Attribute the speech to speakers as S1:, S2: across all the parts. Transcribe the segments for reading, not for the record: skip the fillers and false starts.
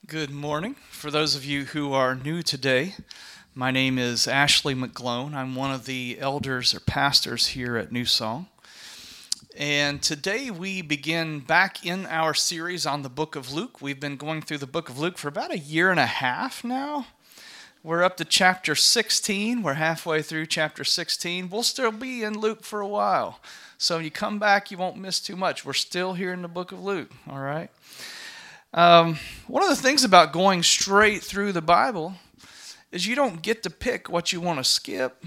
S1: Good morning. For those of you who are new today, my name is Ashley McGlone. I'm one of the elders or pastors here at New Song. And today we begin back in our series on the book of Luke. We've been going through the book of Luke for about a year and a half now. We're up to chapter 16. We're halfway through chapter 16. We'll still be in Luke for a while. So when you come back, you won't miss too much. We're still here in the book of Luke, all right? One of the things about going straight through the Bible is you don't get to pick what you want to skip.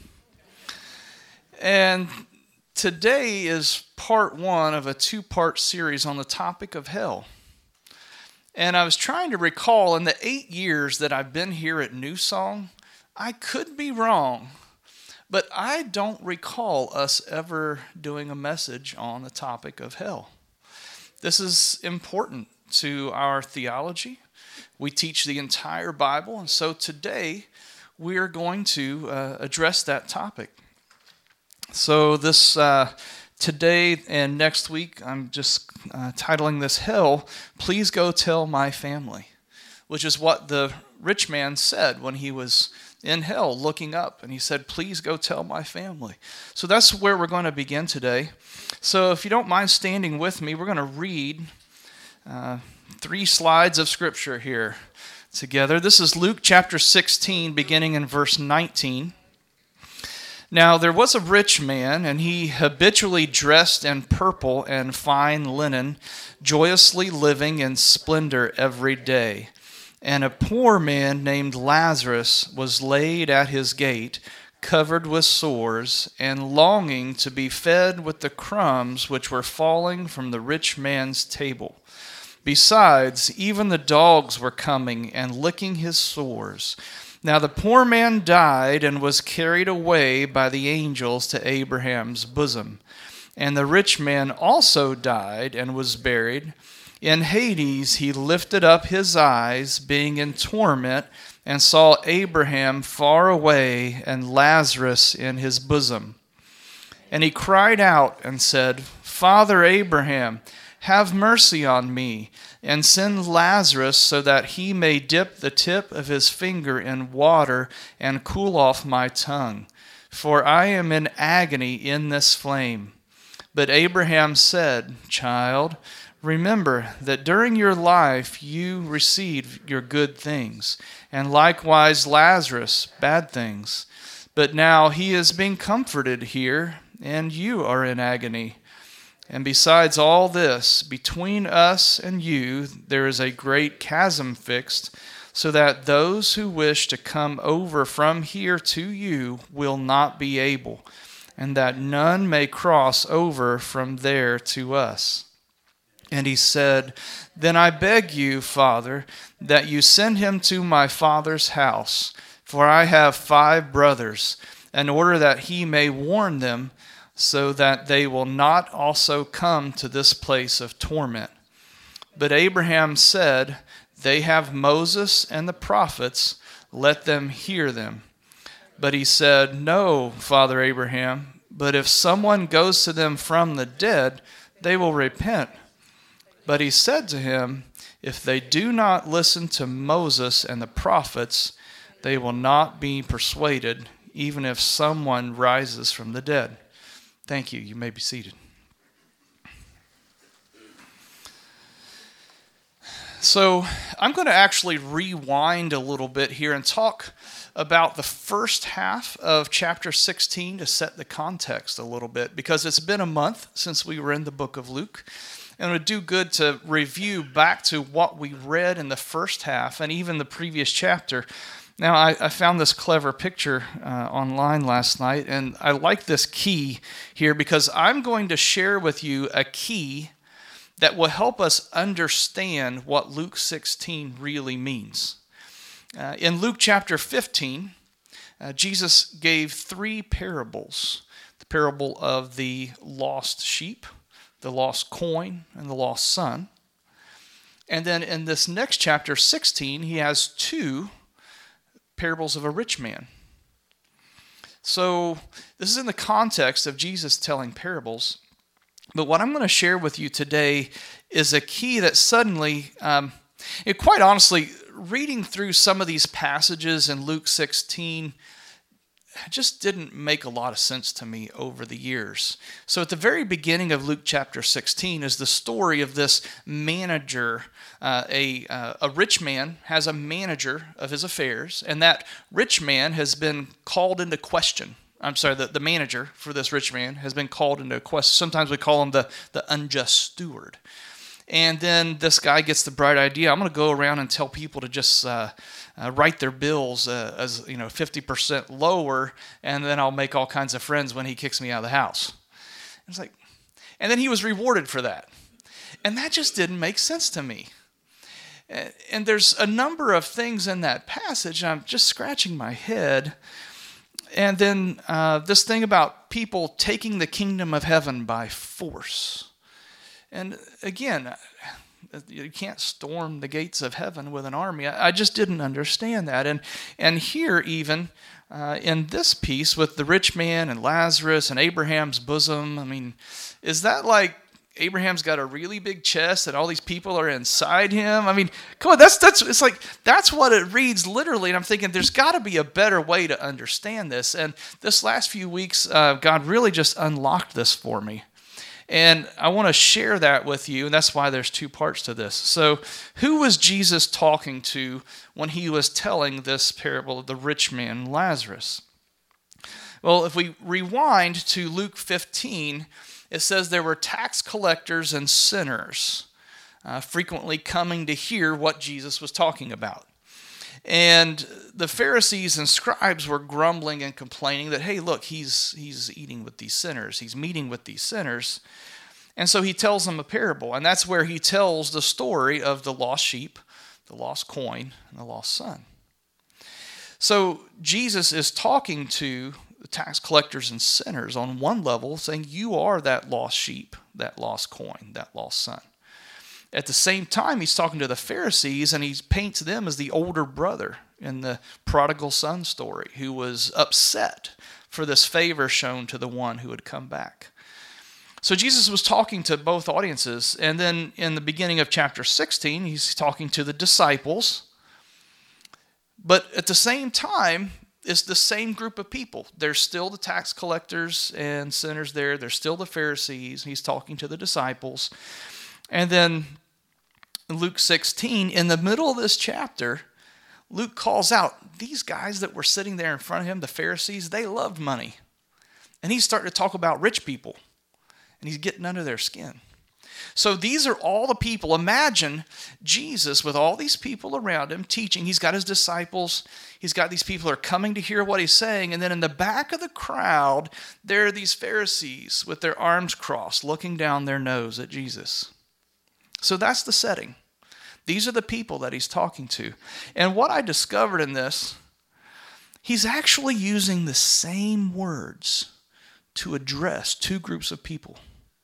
S1: And today is part one of a two-part series on the topic of hell. And I was trying to recall in the 8 years that I've been here at New Song, I could be wrong, but I don't recall us ever doing a message on the topic of hell. This is important to our theology. We teach the entire Bible, and so today we are going to address that topic. So this today and next week, I'm just titling this Hell, Please Go Tell My Family, which is what the rich man said when he was in hell looking up, and he said, please go tell my family. So that's where we're going to begin today. So if you don't mind standing with me, we're going to read 3 slides of scripture here together. This is Luke chapter 16, beginning in verse 19. Now there was a rich man, and he habitually dressed in purple and fine linen, joyously living in splendor every day. And a poor man named Lazarus was laid at his gate, covered with sores, and longing to be fed with the crumbs which were falling from the rich man's table. Besides, even the dogs were coming and licking his sores. Now the poor man died and was carried away by the angels to Abraham's bosom. And the rich man also died and was buried. In Hades he lifted up his eyes, being in torment, and saw Abraham far away and Lazarus in his bosom. And he cried out and said, Father Abraham, have mercy on me, and send Lazarus so that he may dip the tip of his finger in water and cool off my tongue, for I am in agony in this flame. But Abraham said, Child, remember that during your life you received your good things, and likewise Lazarus bad things. But now he is being comforted here, and you are in agony. And besides all this, between us and you there is a great chasm fixed, so that those who wish to come over from here to you will not be able, and that none may cross over from there to us. And he said, Then I beg you, Father, that you send him to my father's house, for I have 5 brothers, in order that he may warn them, so that they will not also come to this place of torment. But Abraham said, They have Moses and the prophets, let them hear them. But he said, No, Father Abraham, but if someone goes to them from the dead, they will repent. But he said to him, If they do not listen to Moses and the prophets, they will not be persuaded, even if someone rises from the dead. Thank you. You may be seated. So I'm going to actually rewind a little bit here and talk about the first half of chapter 16 to set the context a little bit, because it's been a month since we were in the book of Luke. And it would do good to review back to what we read in the first half and even the previous chapter. Now, I found this clever picture online last night, and I like this key here because I'm going to share with you a key that will help us understand what Luke 16 really means. In Luke chapter 15, Jesus gave 3 parables. The parable of the lost sheep, the lost coin, and the lost son. And then in this next chapter, 16, he has 2 parables of a rich man. So this is in the context of Jesus telling parables. But what I'm going to share with you today is a key that suddenly Quite honestly, reading through some of these passages in Luke 16 just didn't make a lot of sense to me over the years. So at the very beginning of Luke chapter 16 is the story of this manager. A rich man has a manager of his affairs, and that rich man has been called into question. I'm sorry, the manager for this rich man has been called into question. Sometimes we call him the unjust steward. And then this guy gets the bright idea, I'm going to go around and tell people to just write their bills as 50% lower, and then I'll make all kinds of friends when he kicks me out of the house. It's like, and then he was rewarded for that. And that just didn't make sense to me. And there's a number of things in that passage, I'm just scratching my head. And then this thing about people taking the kingdom of heaven by force. And again, you can't storm the gates of heaven with an army. I just didn't understand that. And here even, in this piece with the rich man and Lazarus and Abraham's bosom, I mean, is that like Abraham's got a really big chest and all these people are inside him? I mean, come on, it's like, that's what it reads literally. And I'm thinking there's got to be a better way to understand this. And this last few weeks, God really just unlocked this for me. And I want to share that with you, and that's why there's two parts to this. So who was Jesus talking to when he was telling this parable of the rich man and Lazarus? Well, if we rewind to Luke 15, it says there were tax collectors and sinners frequently coming to hear what Jesus was talking about. And the Pharisees and scribes were grumbling and complaining that, hey, look, he's eating with these sinners. He's meeting with these sinners. And so he tells them a parable. And that's where he tells the story of the lost sheep, the lost coin, and the lost son. So Jesus is talking to the tax collectors and sinners on one level, saying, you are that lost sheep, that lost coin, that lost son. At the same time, he's talking to the Pharisees, and he paints them as the older brother in the prodigal son story, who was upset for this favor shown to the one who had come back. So Jesus was talking to both audiences, and then in the beginning of chapter 16, he's talking to the disciples. But at the same time, it's the same group of people. There's still the tax collectors and sinners there. There's still the Pharisees. He's talking to the disciples. And then in Luke 16, in the middle of this chapter, Luke calls out these guys that were sitting there in front of him, the Pharisees, they loved money. And he's starting to talk about rich people. And he's getting under their skin. So these are all the people. Imagine Jesus with all these people around him teaching. He's got his disciples. He's got these people who are coming to hear what he's saying. And then in the back of the crowd, there are these Pharisees with their arms crossed, looking down their nose at Jesus. So that's the setting. These are the people that he's talking to. And what I discovered in this, he's actually using the same words to address two groups of people.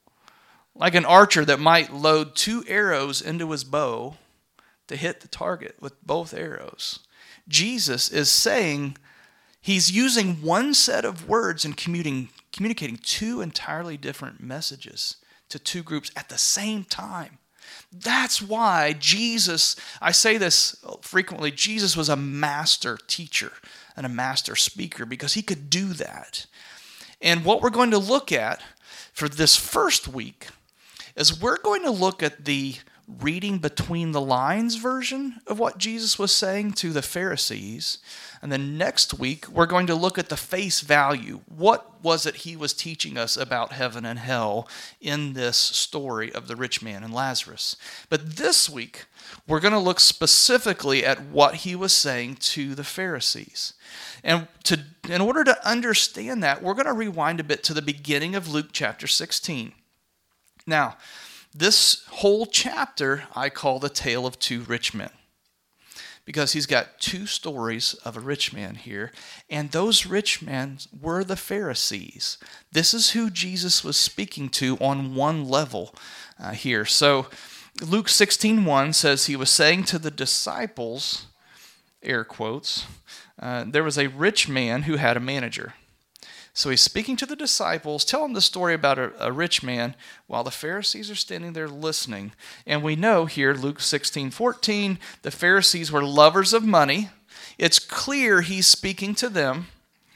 S1: Like an archer that might load two arrows into his bow to hit the target with both arrows. Jesus is saying he's using one set of words and communicating two entirely different messages to two groups at the same time. That's why Jesus, I say this frequently, Jesus was a master teacher and a master speaker because he could do that. And what we're going to look at for this first week is we're going to look at the reading between the lines version of what Jesus was saying to the Pharisees. And then next week, we're going to look at the face value. What was it he was teaching us about heaven and hell in this story of the rich man and Lazarus? But this week, we're going to look specifically at what he was saying to the Pharisees. And in order to understand that, we're going to rewind a bit to the beginning of Luke chapter 16. Now, this whole chapter I call the tale of two rich men, because he's got two stories of a rich man here, and those rich men were the Pharisees. This is who Jesus was speaking to on one level here. So Luke 16:1 says he was saying to the disciples, air quotes, there was a rich man who had a manager. So he's speaking to the disciples, telling the story about a rich man while the Pharisees are standing there listening. And we know here, Luke 16:14, the Pharisees were lovers of money. It's clear he's speaking to them.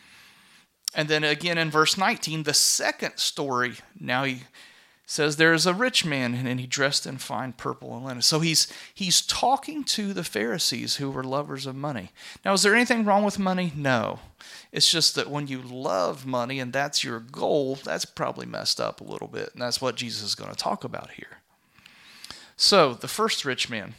S1: And then again in verse 19, the second story, now he says there is a rich man and he dressed in fine purple and linen. So he's talking to the Pharisees who were lovers of money. Now, is there anything wrong with money? No. It's just that when you love money and that's your goal, that's probably messed up a little bit. And that's what Jesus is going to talk about here. So the first rich man.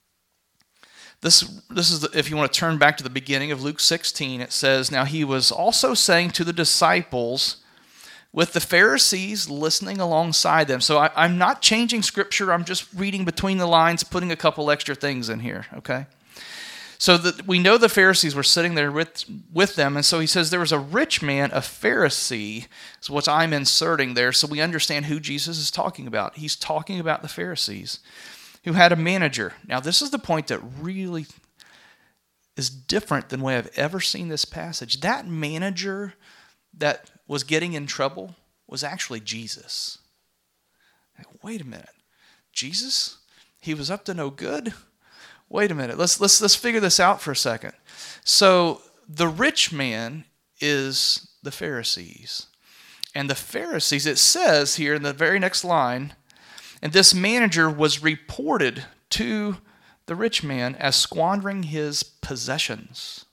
S1: This is if you want to turn back to the beginning of Luke 16, it says, now he was also saying to the disciples, with the Pharisees listening alongside them. So I'm not changing scripture. I'm just reading between the lines, putting a couple extra things in here, okay? So that we know the Pharisees were sitting there with them. And so he says there was a rich man, a Pharisee, is what I'm inserting there so we understand who Jesus is talking about. He's talking about the Pharisees who had a manager. Now, this is the point that really is different than the way I've ever seen this passage. That manager that was getting in trouble was actually Jesus. Wait a minute. Jesus? He was up to no good? Wait a minute. Let's figure this out for a second. So the rich man is the Pharisees. And the Pharisees, it says here in the very next line, and this manager was reported to the rich man as squandering his possessions.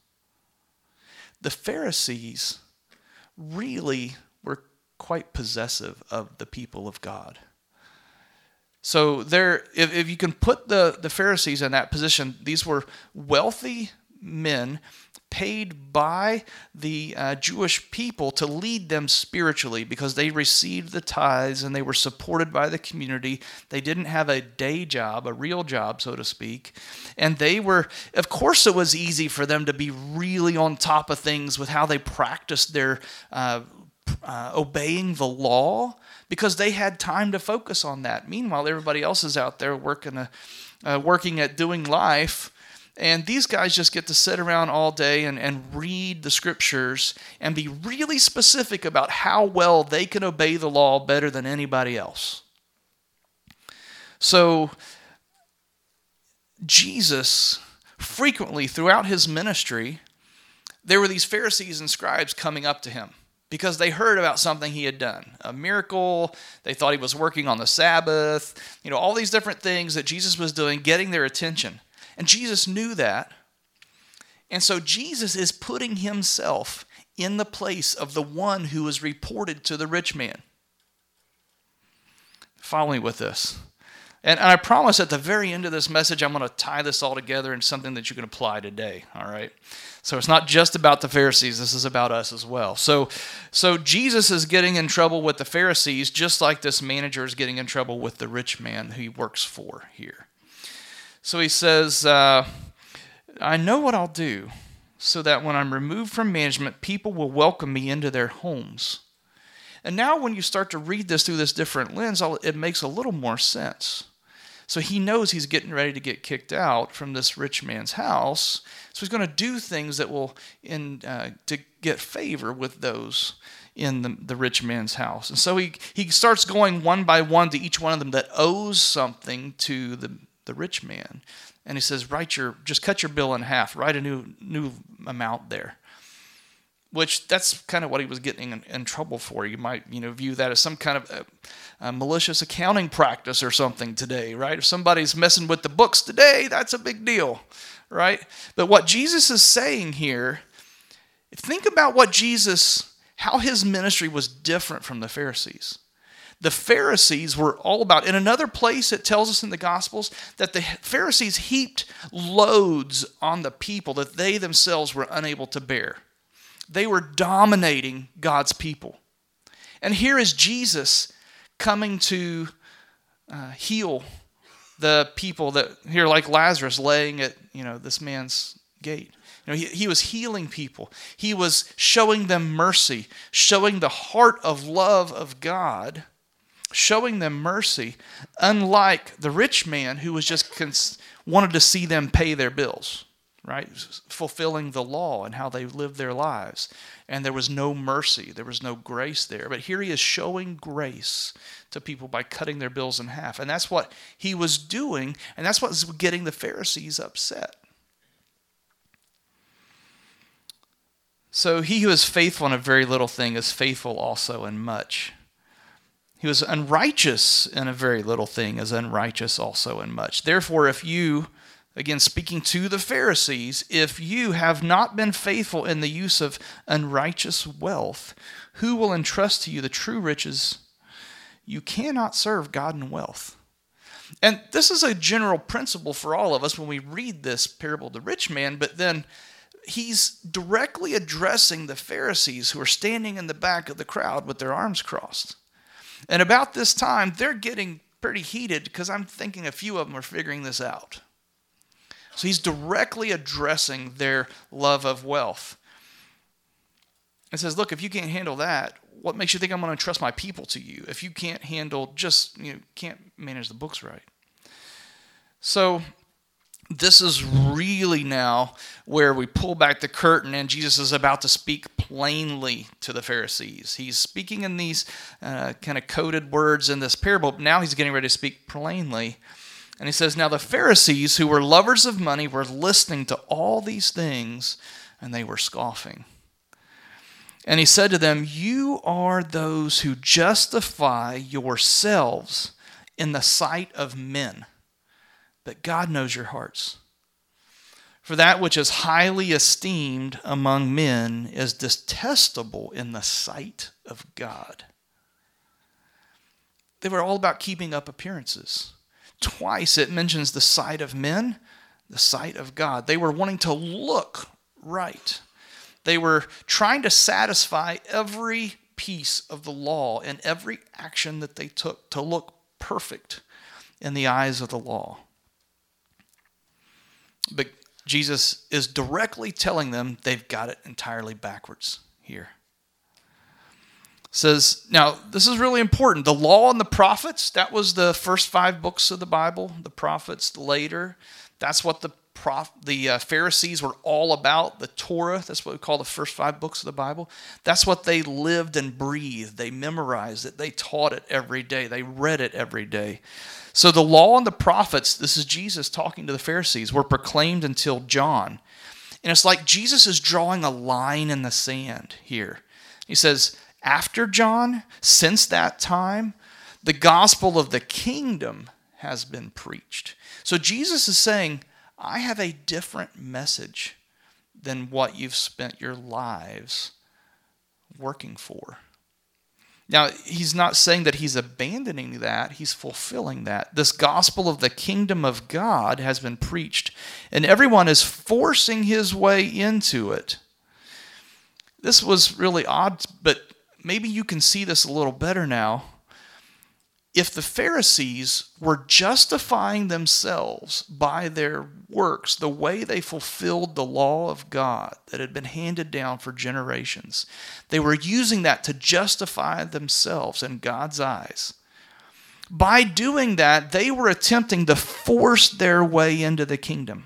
S1: The Pharisees really were quite possessive of the people of God. So if you can put the Pharisees in that position, these were wealthy men paid by the Jewish people to lead them spiritually because they received the tithes and they were supported by the community. They didn't have a day job, a real job, so to speak. And they were, of course it was easy for them to be really on top of things with how they practiced their obeying the law because they had time to focus on that. Meanwhile, everybody else is out there working at doing life. And these guys just get to sit around all day and read the scriptures and be really specific about how well they can obey the law better than anybody else. So Jesus, frequently throughout his ministry, there were these Pharisees and scribes coming up to him because they heard about something he had done, a miracle. They thought he was working on the Sabbath, all these different things that Jesus was doing, getting their attention. And Jesus knew that. And so Jesus is putting himself in the place of the one who was reported to the rich man. Follow me with this. And I promise at the very end of this message, I'm going to tie this all together in something that you can apply today, all right? So it's not just about the Pharisees. This is about us as well. So Jesus is getting in trouble with the Pharisees just like this manager is getting in trouble with the rich man who he works for here. So he says, I know what I'll do so that when I'm removed from management, people will welcome me into their homes. And now when you start to read this through this different lens, it makes a little more sense. So he knows he's getting ready to get kicked out from this rich man's house. So he's going to do things that will to get favor with those in the rich man's house. And so he starts going one by one to each one of them that owes something to the rich man. And he says, just cut your bill in half, write a new amount there. Which that's kind of what he was getting in trouble for. You might view that as some kind of a malicious accounting practice or something today, right? If somebody's messing with the books today, that's a big deal, right? But what Jesus is saying here, think about how his ministry was different from the Pharisees. The Pharisees were all about, in another place it tells us in the Gospels, that the Pharisees heaped loads on the people that they themselves were unable to bear. They were dominating God's people. And here is Jesus coming to heal the people that, here like Lazarus laying at this man's gate. He was healing people. He was showing them mercy, showing the heart of love of God, showing them mercy, unlike the rich man who was just wanted to see them pay their bills, right? Fulfilling the law and how they lived their lives. And there was no mercy. There was no grace there. But here he is showing grace to people by cutting their bills in half. And that's what he was doing. And that's what was getting the Pharisees upset. So he who is faithful in a very little thing is faithful also in much. He was unrighteous in a very little thing is unrighteous also in much. Therefore, if you, again speaking to the Pharisees, if you have not been faithful in the use of unrighteous wealth, who will entrust to you the true riches? You cannot serve God in wealth. And this is a general principle for all of us when we read this parable of the rich man, but then he's directly addressing the Pharisees who are standing in the back of the crowd with their arms crossed. And about this time, they're getting pretty heated because I'm thinking a few of them are figuring this out. So he's directly addressing their love of wealth. It says, look, if you can't handle that, what makes you think I'm going to trust my people to you? If you can't handle can't manage the books right. So this is really now where we pull back the curtain and Jesus is about to speak plainly to the Pharisees. He's speaking in these kind of coded words in this parable. But now he's getting ready to speak plainly. And he says, now the Pharisees who were lovers of money were listening to all these things and they were scoffing. And he said to them, you are those who justify yourselves in the sight of men, but God knows your hearts. For that which is highly esteemed among men is detestable in the sight of God. They were all about keeping up appearances. Twice it mentions the sight of men, the sight of God. They were wanting to look right. They were trying to satisfy every piece of the law and every action that they took to look perfect in the eyes of the law. But Jesus is directly telling them they've got it entirely backwards here. Says, now this is really important. The law and the prophets, that was the first 5 books of the Bible. The prophets later. That's what the Pharisees were all about. The Torah, that's what we call the first 5 books of the Bible. That's what they lived and breathed. They memorized it. They taught it every day. They read it every day. So the law and the prophets, this is Jesus talking to the Pharisees, were proclaimed until John. And it's like Jesus is drawing a line in the sand here. He says, after John, since that time, the gospel of the kingdom has been preached. So Jesus is saying, I have a different message than what you've spent your lives working for. Now, he's not saying that he's abandoning that. He's fulfilling that. This gospel of the kingdom of God has been preached, and everyone is forcing his way into it. This was really odd, but maybe you can see this a little better now. If the Pharisees were justifying themselves by their works, the way they fulfilled the law of God that had been handed down for generations, they were using that to justify themselves in God's eyes. By doing that, they were attempting to force their way into the kingdom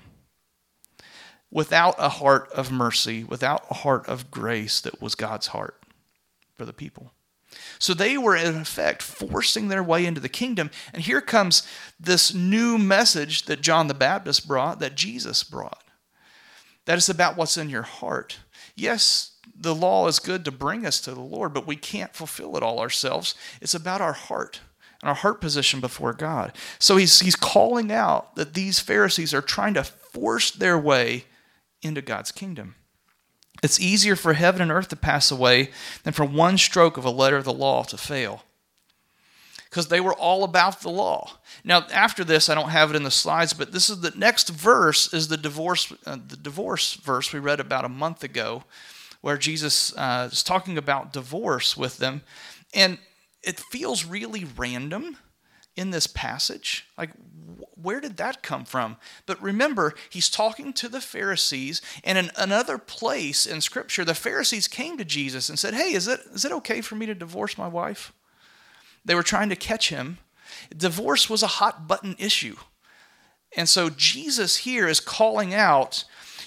S1: without a heart of mercy, without a heart of grace that was God's heart for the people. So they were, in effect, forcing their way into the kingdom. And here comes this new message that John the Baptist brought, that Jesus brought. That is about what's in your heart. Yes, the law is good to bring us to the Lord, but we can't fulfill it all ourselves. It's about our heart and our heart position before God. So he's calling out that these Pharisees are trying to force their way into God's kingdom. It's easier for heaven and earth to pass away than for one stroke of a letter of the law to fail. Because they were all about the law. Now, after this, I don't have it in the slides, but this is the next verse is the divorce verse we read about a month ago, where Jesus is talking about divorce with them. And it feels really random in this passage. Like, where did that come from? But remember, he's talking to the Pharisees, and in another place in Scripture, the Pharisees came to Jesus and said, hey, is it okay for me to divorce my wife? They were trying to catch him. Divorce was a hot button issue. And so Jesus here is calling out,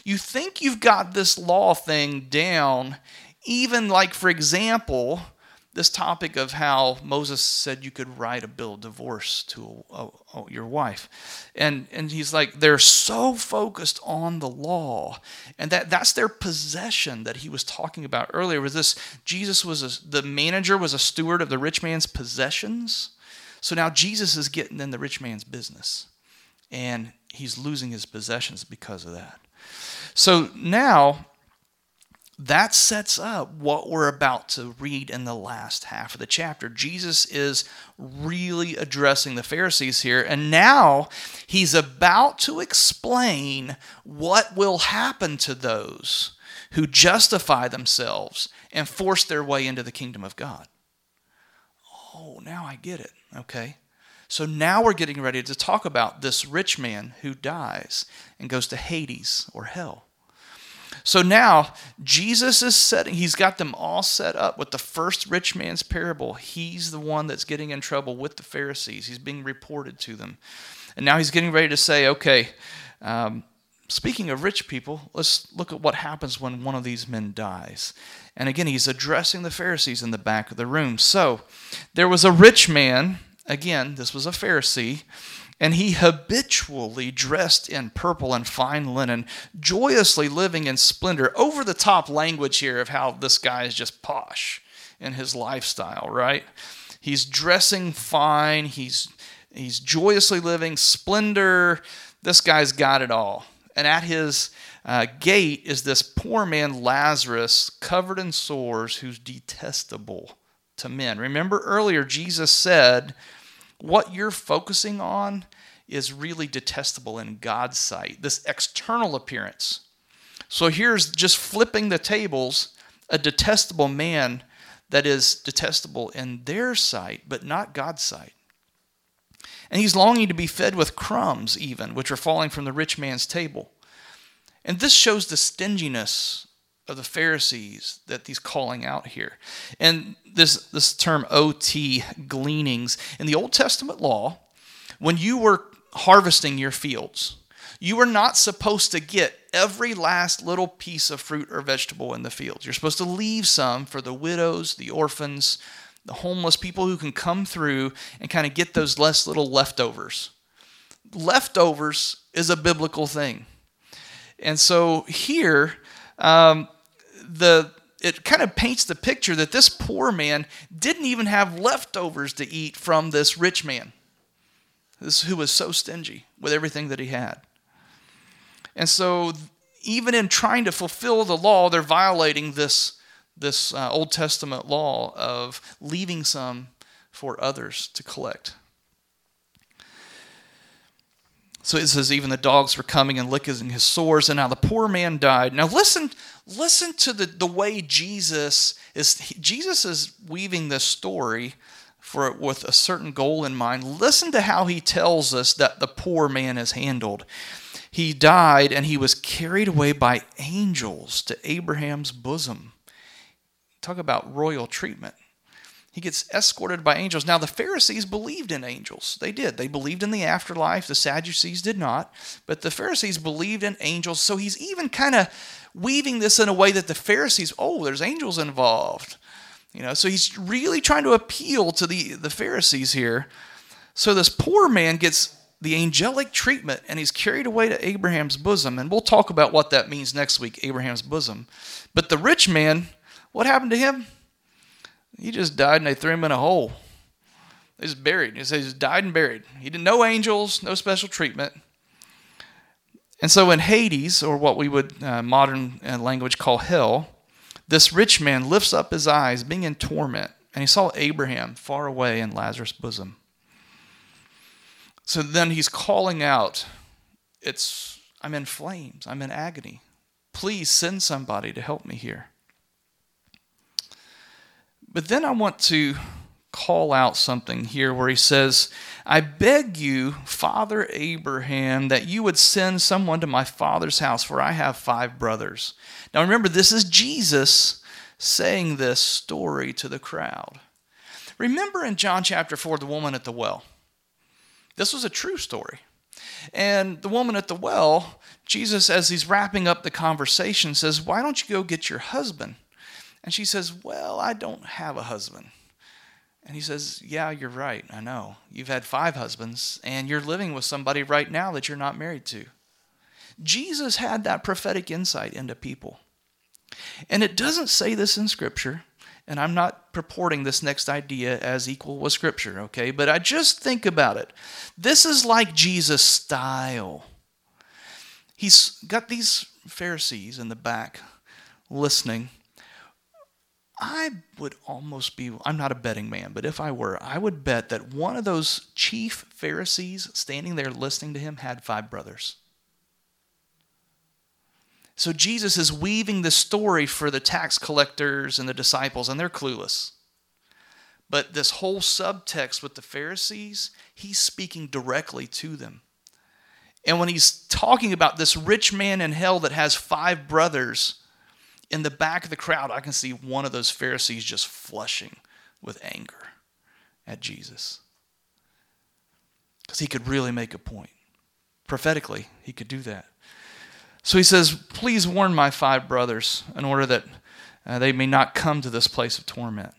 S1: You think you've got this law thing down, even like, for example, this topic of how Moses said you could write a bill of divorce to your wife. And he's like, they're so focused on the law. And that's their possession that he was talking about earlier. Was this, the manager was a steward of the rich man's possessions. So now Jesus is getting in the rich man's business. And he's losing his possessions because of that. So now, that sets up what we're about to read in the last half of the chapter. Jesus is really addressing the Pharisees here, and now he's about to explain what will happen to those who justify themselves and force their way into the kingdom of God. Oh, now I get it. Okay. So now we're getting ready to talk about this rich man who dies and goes to Hades or hell. So now, Jesus he's got them all set up with the first rich man's parable. He's the one that's getting in trouble with the Pharisees. He's being reported to them. And now he's getting ready to say, okay, speaking of rich people, let's look at what happens when one of these men dies. And again, he's addressing the Pharisees in the back of the room. So, there was a rich man, again, this was a Pharisee, and he habitually dressed in purple and fine linen, joyously living in splendor. Over the top language here of how this guy is just posh in his lifestyle, right? He's dressing fine. He's joyously living splendor. This guy's got it all. And at his gate is this poor man Lazarus, covered in sores, who's detestable to men. Remember earlier Jesus said, what you're focusing on is really detestable in God's sight, this external appearance. So here's just flipping the tables, a detestable man that is detestable in their sight, but not God's sight. And he's longing to be fed with crumbs even, which are falling from the rich man's table. And this shows the stinginess of the Pharisees that he's calling out here. And this term OT, gleanings, in the Old Testament law, when you were harvesting your fields, you were not supposed to get every last little piece of fruit or vegetable in the fields. You're supposed to leave some for the widows, the orphans, the homeless, people who can come through and kind of get those little leftovers. Leftovers is a biblical thing. And so here, it kind of paints the picture that this poor man didn't even have leftovers to eat from this rich man, who was so stingy with everything that he had. And so even in trying to fulfill the law, they're violating this Old Testament law of leaving some for others to collect. So it says, even the dogs were coming and licking his sores, and now the poor man died. Now listen to the way Jesus is weaving this story with a certain goal in mind. Listen to how he tells us that the poor man is handled. He died, and he was carried away by angels to Abraham's bosom. Talk about royal treatment. He gets escorted by angels. Now, the Pharisees believed in angels. They did. They believed in the afterlife. The Sadducees did not. But the Pharisees believed in angels. So he's even kind of weaving this in a way that the Pharisees, there's angels involved. So he's really trying to appeal to the Pharisees here. So this poor man gets the angelic treatment, and he's carried away to Abraham's bosom. And we'll talk about what that means next week, Abraham's bosom. But the rich man, what happened to him? He just died, and they threw him in a hole. He was buried. He says he just died and buried. He didn't know angels, no special treatment. And so in Hades, or what we would modern language call hell, this rich man lifts up his eyes, being in torment, and he saw Abraham far away in Lazarus' bosom. So then he's calling out, I'm in flames, I'm in agony. Please send somebody to help me here. But then I want to call out something here where he says, I beg you, Father Abraham, that you would send someone to my father's house, for I have 5 brothers. Now remember, this is Jesus saying this story to the crowd. Remember in John chapter 4, the woman at the well. This was a true story. And the woman at the well, Jesus, as he's wrapping up the conversation, says, why don't you go get your husband? And she says, well, I don't have a husband. And he says, yeah, you're right. I know. You've had 5 husbands, and you're living with somebody right now that you're not married to. Jesus had that prophetic insight into people. And it doesn't say this in Scripture, and I'm not purporting this next idea as equal with Scripture, okay? But I just think about it. This is like Jesus' style. He's got these Pharisees in the back listening. I would almost be, I'm not a betting man, but if I were, I would bet that one of those chief Pharisees standing there listening to him had 5 brothers. So Jesus is weaving the story for the tax collectors and the disciples, and they're clueless. But this whole subtext with the Pharisees, he's speaking directly to them. And when he's talking about this rich man in hell that has 5 brothers, in the back of the crowd, I can see one of those Pharisees just flushing with anger at Jesus. Because he could really make a point. Prophetically, he could do that. So he says, please warn my 5 brothers in order that they may not come to this place of torment.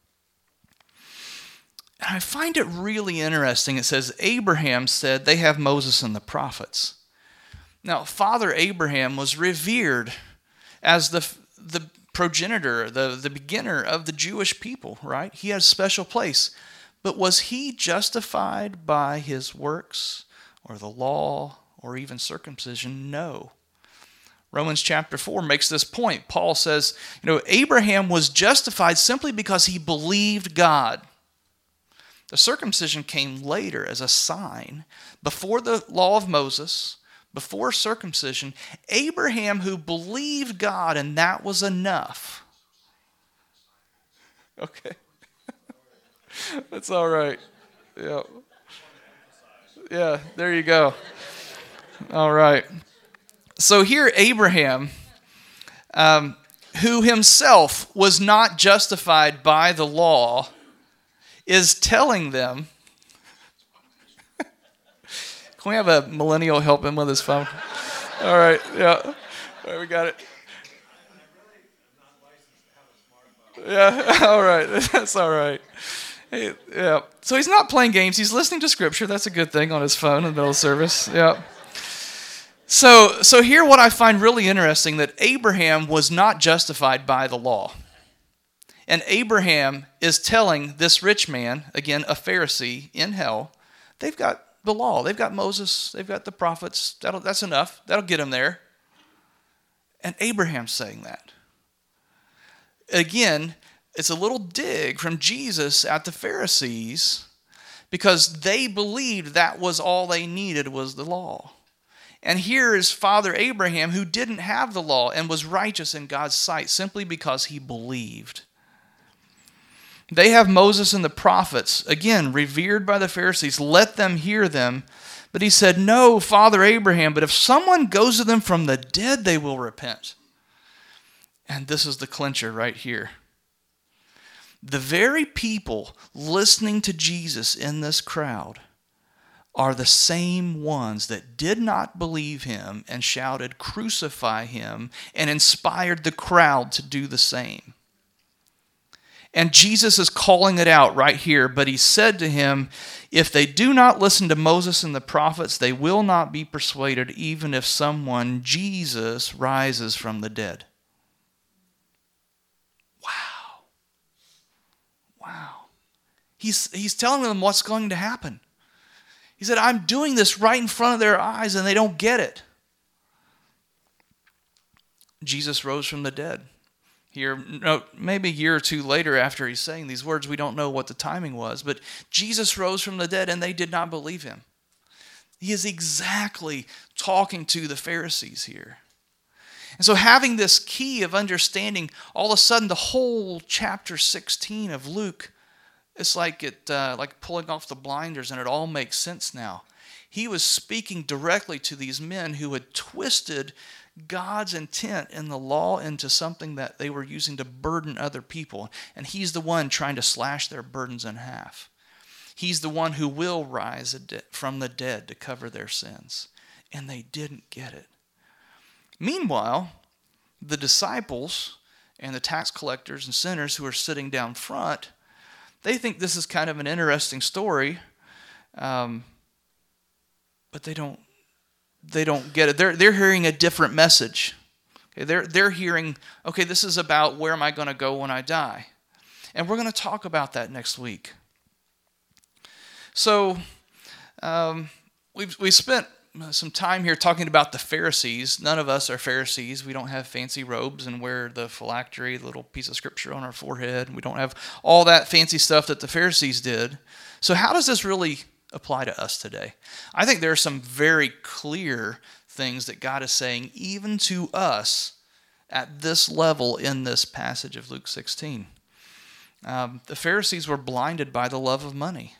S1: And I find it really interesting. It says, Abraham said they have Moses and the prophets. Now, Father Abraham was revered as the progenitor, the beginner of the Jewish people, right? He had a special place. But was he justified by his works or the law or even circumcision? No. Romans chapter 4 makes this point. Paul says, Abraham was justified simply because he believed God. The circumcision came later as a sign. Before the law of Moses, before circumcision, Abraham who believed God, and that was enough. Okay. That's all right. Yeah. Yeah, there you go. All right. So here Abraham, who himself was not justified by the law, is telling them, can we have a millennial help him with his phone? All right, yeah. All right, we got it. Yeah, all right. That's all right. Hey, yeah. So he's not playing games. He's listening to Scripture. That's a good thing on his phone in the middle of service. Yeah. So here what I find really interesting, that Abraham was not justified by the law. And Abraham is telling this rich man, again, a Pharisee in hell, they've got the law. They've got Moses. They've got the prophets. That's enough. That'll get them there. And Abraham's saying that. Again, it's a little dig from Jesus at the Pharisees because they believed that was all they needed was the law. And here is Father Abraham, who didn't have the law and was righteous in God's sight simply because he believed. They have Moses and the prophets, again, revered by the Pharisees. Let them hear them. But he said, no, Father Abraham, but if someone goes to them from the dead, they will repent. And this is the clincher right here. The very people listening to Jesus in this crowd are the same ones that did not believe him and shouted, crucify him, and inspired the crowd to do the same. And Jesus is calling it out right here. But he said to him, if they do not listen to Moses and the prophets, they will not be persuaded, even if someone, Jesus, rises from the dead. Wow. Wow. He's telling them what's going to happen. He said, I'm doing this right in front of their eyes, and they don't get it. Jesus rose from the dead. Here, maybe a year or 2 later after he's saying these words, we don't know what the timing was, but Jesus rose from the dead and they did not believe him. He is exactly talking to the Pharisees here. And so having this key of understanding, all of a sudden the whole chapter 16 of Luke, it's like pulling off the blinders and it all makes sense now. He was speaking directly to these men who had twisted God's intent in the law into something that they were using to burden other people. And he's the one trying to slash their burdens in half. He's the one who will rise from the dead to cover their sins. And they didn't get it. Meanwhile, the disciples and the tax collectors and sinners who are sitting down front, they think this is kind of an interesting story, but they don't get it. They're hearing a different message. Okay, they're hearing, okay, this is about where am I going to go when I die, and we're going to talk about that next week. So we spent some time here talking about the Pharisees. None of us are Pharisees. We don't have fancy robes and wear the phylactery, the little piece of scripture on our forehead. We don't have all that fancy stuff that the Pharisees did. So how does this really apply to us today? I think there are some very clear things that God is saying even to us at this level in this passage of Luke 16. The Pharisees were blinded by the love of money.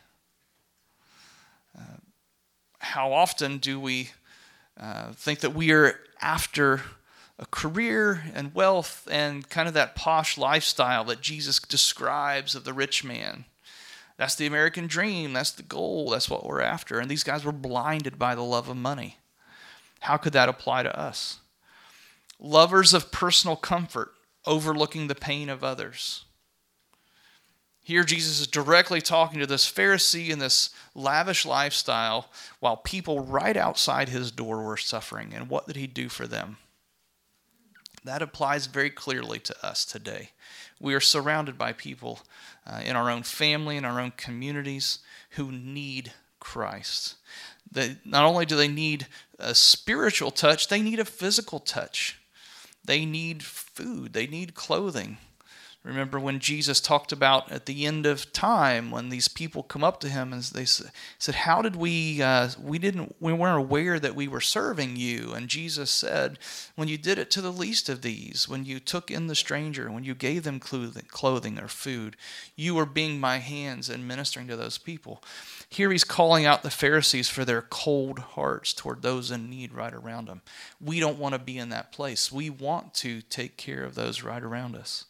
S1: How often do we think that we are after a career and wealth and kind of that posh lifestyle that Jesus describes of the rich man? That's the American dream. That's the goal. That's what we're after. And these guys were blinded by the love of money. How could that apply to us? Lovers of personal comfort, overlooking the pain of others. Here Jesus is directly talking to this Pharisee in this lavish lifestyle while people right outside his door were suffering. And what did he do for them? That applies very clearly to us today. We are surrounded by people in our own family, in our own communities who need Christ. Not only do they need a spiritual touch, they need a physical touch. They need food. They need clothing. Remember when Jesus talked about at the end of time when these people come up to him and they said, "How did we weren't aware that we were serving you?" And Jesus said, "When you did it to the least of these, when you took in the stranger, when you gave them clothing or food, you were being my hands and ministering to those people." Here he's calling out the Pharisees for their cold hearts toward those in need right around them. We don't want to be in that place. We want to take care of those right around us.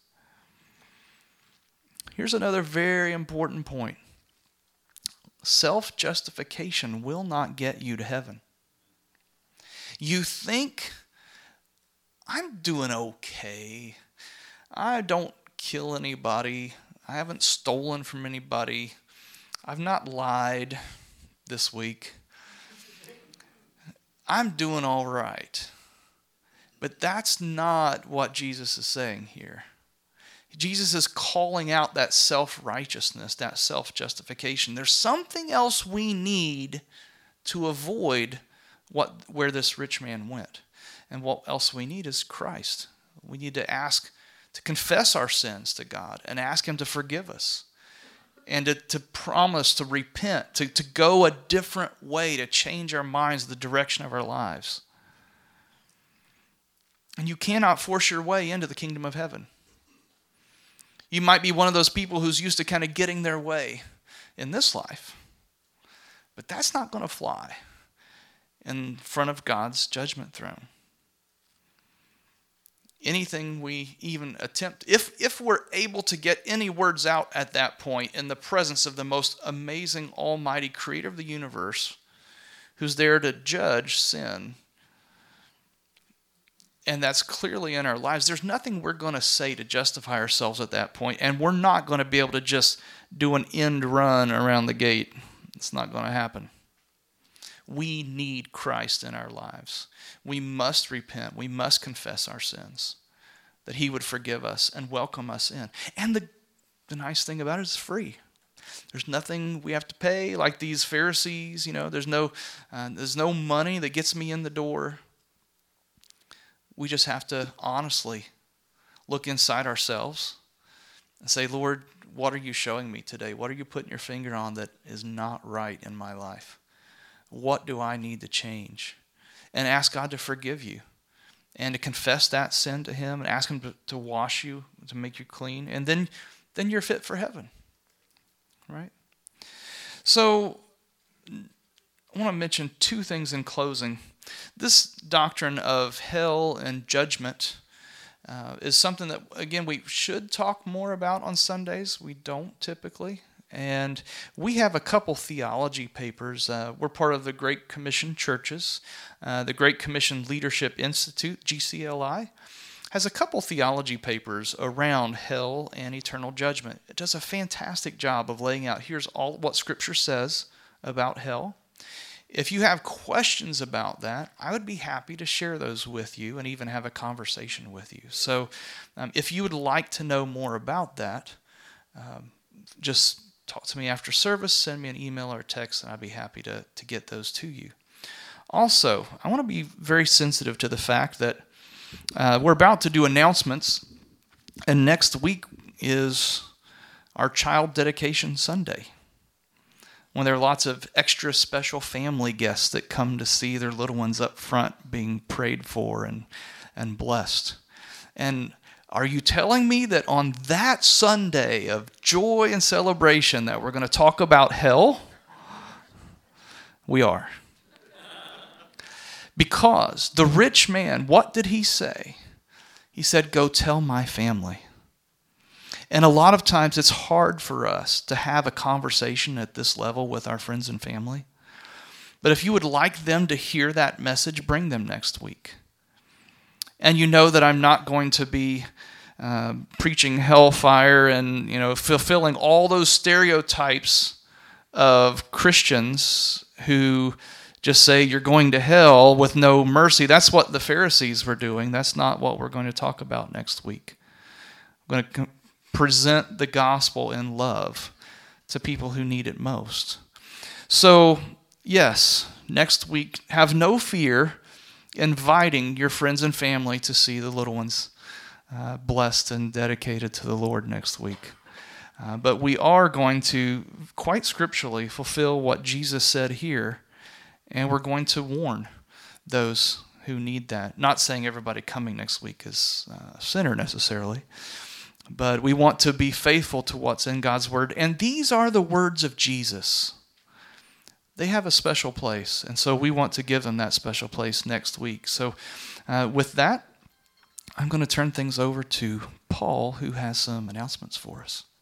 S1: Here's another very important point. Self-justification will not get you to heaven. You think, I'm doing okay. I don't kill anybody. I haven't stolen from anybody. I've not lied this week. I'm doing all right. But that's not what Jesus is saying here. Jesus is calling out that self-righteousness, that self-justification. There's something else we need to avoid where this rich man went. And what else we need is Christ. We need to confess our sins to God and ask him to forgive us. And to promise to repent, to go a different way, to change our minds, the direction of our lives. And you cannot force your way into the kingdom of heaven. You might be one of those people who's used to kind of getting their way in this life. But that's not going to fly in front of God's judgment throne. Anything we even attempt, if we're able to get any words out at that point in the presence of the most amazing, almighty creator of the universe, who's there to judge sin, and that's clearly in our lives, there's nothing we're going to say to justify ourselves at that point, and we're not going to be able to just do an end run around the gate. It's not going to happen. We need Christ in our lives. We must repent. We must confess our sins, that he would forgive us and welcome us in. And the nice thing about it is it's free. There's nothing we have to pay like these Pharisees. There's no money that gets me in the door. We just have to honestly look inside ourselves and say, Lord, what are you showing me today? What are you putting your finger on that is not right in my life? What do I need to change? And ask God to forgive you and to confess that sin to him and ask him to wash you, to make you clean. And then you're fit for heaven, right? So I want to mention two things in closing. This doctrine of hell and judgment is something that, again, we should talk more about on Sundays. We don't typically. And we have a couple theology papers. We're part of the Great Commission churches. The Great Commission Leadership Institute, GCLI, has a couple theology papers around hell and eternal judgment. It does a fantastic job of laying out, here's all what Scripture says about hell. If you have questions about that, I would be happy to share those with you and even have a conversation with you. So if you would like to know more about that, just talk to me after service, send me an email or a text, and I'd be happy to get those to you. Also, I want to be very sensitive to the fact that we're about to do announcements, and next week is our Child Dedication Sunday, when there are lots of extra special family guests that come to see their little ones up front being prayed for and blessed. And are you telling me that on that Sunday of joy and celebration that we're going to talk about hell? We are. Because the rich man, what did he say? He said, go tell my family. And a lot of times it's hard for us to have a conversation at this level with our friends and family. But if you would like them to hear that message, bring them next week. And you know that I'm not going to be preaching hellfire and fulfilling all those stereotypes of Christians who just say you're going to hell with no mercy. That's what the Pharisees were doing. That's not what we're going to talk about next week. We're going to present the gospel in love to people who need it most. So, yes, next week, have no fear inviting your friends and family to see the little ones blessed and dedicated to the Lord next week. But we are going to, quite scripturally, fulfill what Jesus said here, and we're going to warn those who need that. Not saying everybody coming next week is a sinner necessarily, but we want to be faithful to what's in God's Word. And these are the words of Jesus. They have a special place, and so we want to give them that special place next week. So with that, I'm going to turn things over to Paul, who has some announcements for us.